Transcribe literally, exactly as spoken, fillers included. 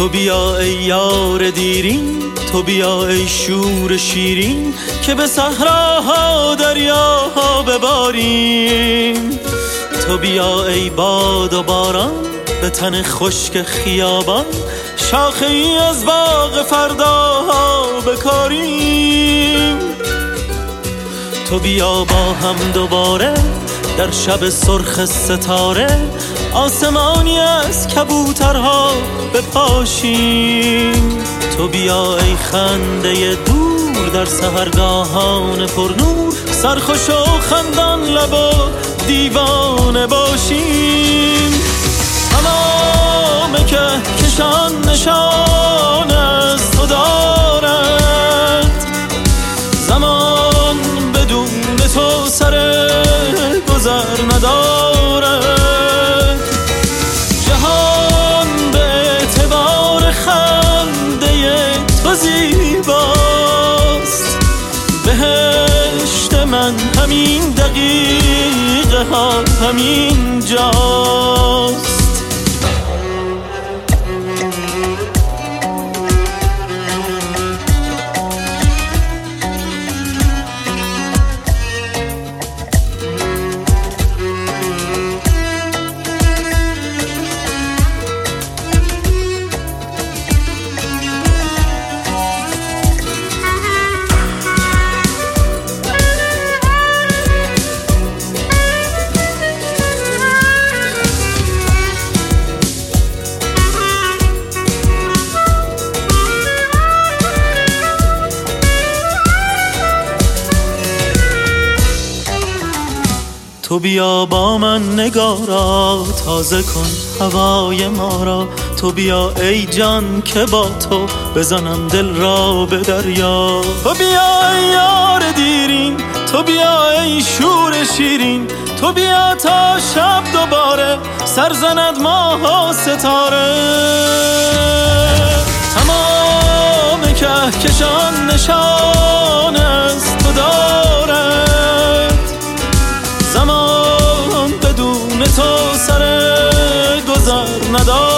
تو بیا ای یار دیرین، تو بیا ای شور شیرین، که به صحراها دریاها بباریم. تو بیا ای باد و باران، به تن خشک خیابان، شاخه ای از باغ فرداها بکاریم. تو بیا با هم دوباره در شب سرخ ستاره، آسمانی از کبوترها بپاشیم. تو بیا ای خنده دور در سحرگاهان پرنور، سرخوش و خندان لب و دیوانه باشیم. تمام که کشان نشان از تو دارد، زمان بدون تو سر گذر ندارد. جهان به اعتبار خنده تو زیباست، بهشت من همین دقیقه ها همین جاست. تو بیا با من نگارا، تازه کن هوای ما را. تو بیا ای جان که با تو بزنم دل را به دریا. تو بیا ای یار دیرین، تو بیا ای شور شیرین، تو بیا تا شب دوباره سر زند ماه و ستاره. تمام کهکشان نشان از تو دارد، زمان بدون تو سر گذر ندارد.